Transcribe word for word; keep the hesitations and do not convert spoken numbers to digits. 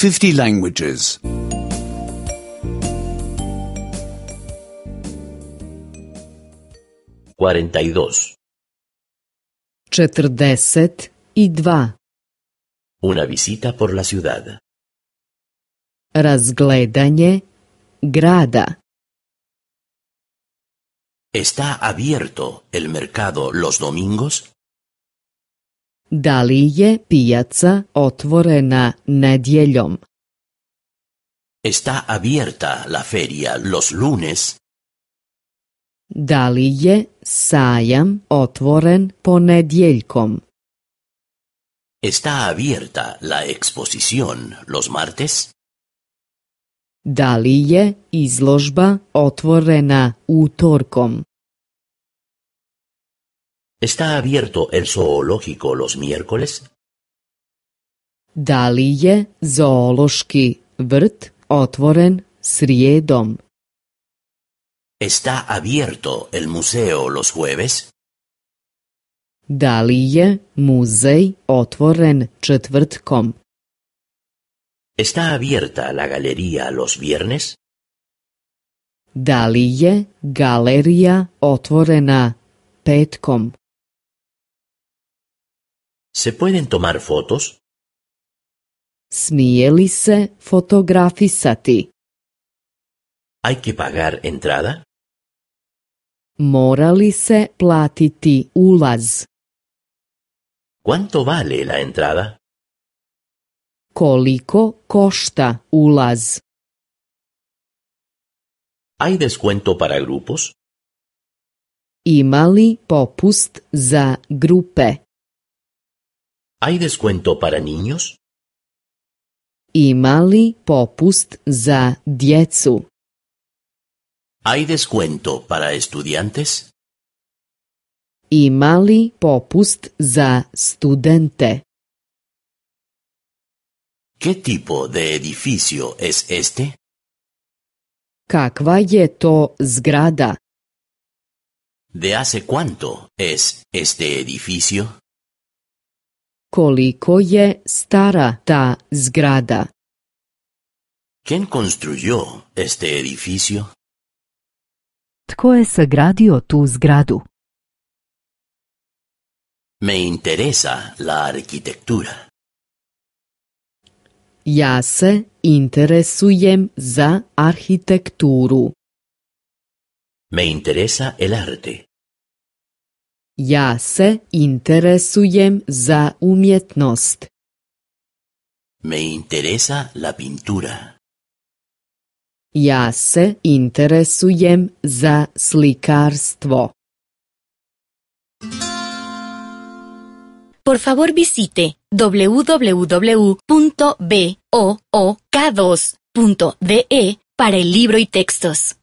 fifty languages. cuarenta y dos. četrdeset dva. Una visita por la ciudad. Razgledanje grada. ¿Está abierto el mercado los domingos? Da li je pijaca otvorena nedjeljom? ¿Está abierta la feria los lunes? Da li je sajam otvoren ponedjeljkom? ¿Está abierta la exposición los martes? Da li je izložba otvorena utorkom? ¿Está abierto el zoológico los miércoles? Da li je zoološki vrt otvoren srijedom? ¿Está abierto el museo los jueves? Da li je muzej otvoren četvrtkom? ¿Está abierta la galería los viernes? Da li je galerija otvorena petkom? ¿Se pueden tomar fotos? Smije li se fotografisati? ¿Hay que pagar entrada? Mora li se platiti ulaz? ¿Cuánto vale la entrada? Koliko košta ulaz? ¿Hay descuento para grupos? Ima li popust za grupe? ¿Hay descuento para niños? Ima li popust za djecu? ¿Hay descuento para estudiantes? Ima li popust za studente? ¿Qué tipo de edificio es este? Kakva je to zgrada? ¿De hace cuánto es este edificio? Koliko je stara ta zgrada? ¿Quién construyó este edificio? Tko je sagradio tu zgradu? Me interesa la arquitectura. Ja se interesujem za arhitekturu. Me interesa el arte. Ja se interesujem za umjetnost. Me interesa la pintura. Ja se interesujem za slikarstvo. Por favor visite doble u doble u doble u punto book dos punto de para el libro y textos.